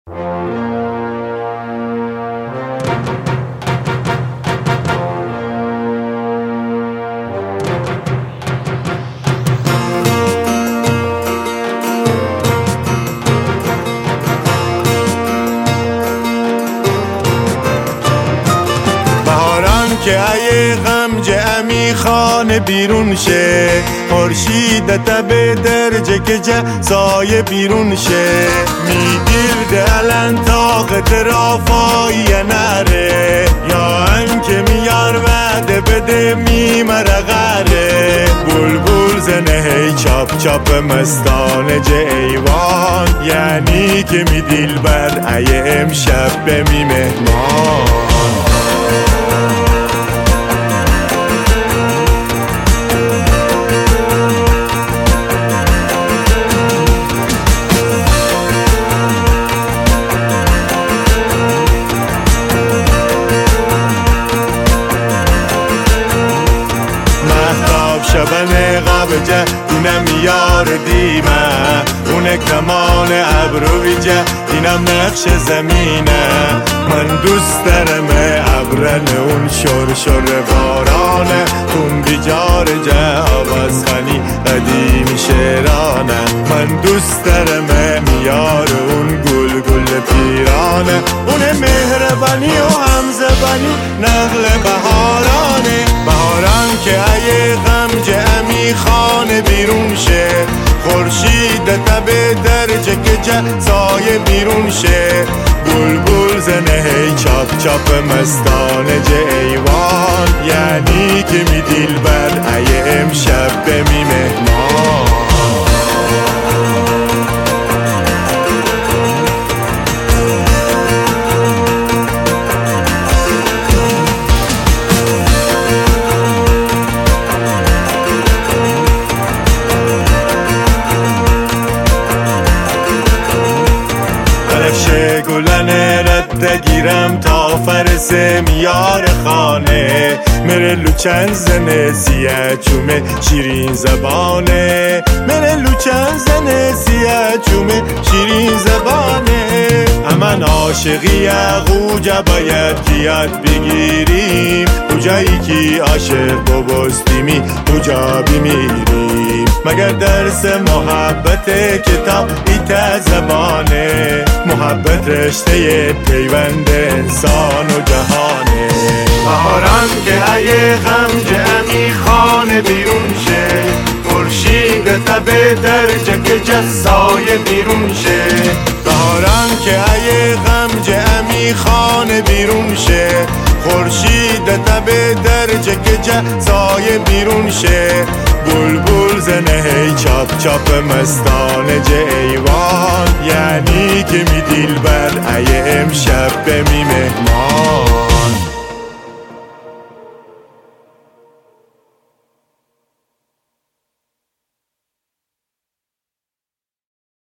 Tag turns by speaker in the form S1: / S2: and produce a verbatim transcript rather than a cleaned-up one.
S1: که ای غم جمعی خانه بیرون شه، خورشید تب درجه که جزای بیرون شه. میگیرده الان طاقت رافایی نره، یا انکه میار وعده بده میمره غره. بلبل زنه هی چاپ چاپ مستانه جیوان، یعنی که می دیل بر ای امشب به می مهمان. شبن قابجه اینم یار دیمه، اونه کمان ابروی جه اینم نقش زمینه. من دوست دارم ابرن اون شور شور بارانه، اون بیجار جه آواز خانی قدیمی شیرانه. من دوست دارم میار اون گل گل پیرانه، اونه مهربانی و همزبانی نقل بهارانه. بهاران که ای غم جمعی خانه بیرون شه، خورشید تب درجه که جزای بیرون شه. بلبل زنه هی چاپ چاپ مستانه جیوان، یعنی که می دیل بر ای امشب به می مهمان. گلن رد گیرم تا فرس میار خانه، مره لوچن زنه سیه چومه شیرین زبانه. مره لوچن زنه سیه چومه شیرین زبانه. امن عاشقی یقوجه باید کیت بگیریم، کجایی که عاشق ببستیمی کجا بمیریم. مگر درس محبت کتاب ایت زبانه، محبت رشته پیوند انسان و جهانه. بهاران که ای غم جمعی خانه بیرون شه، خورشید تب درجه که جزای بیرون شه. بهاران که ای غم جمعی خانه بیرون شه، خورشید تب درجه که جزای بیرون شه. بلبل زنه هی چاپ چاپ مستانه جیوان، یعنی که می دیل بر ای امشب به می مهمان.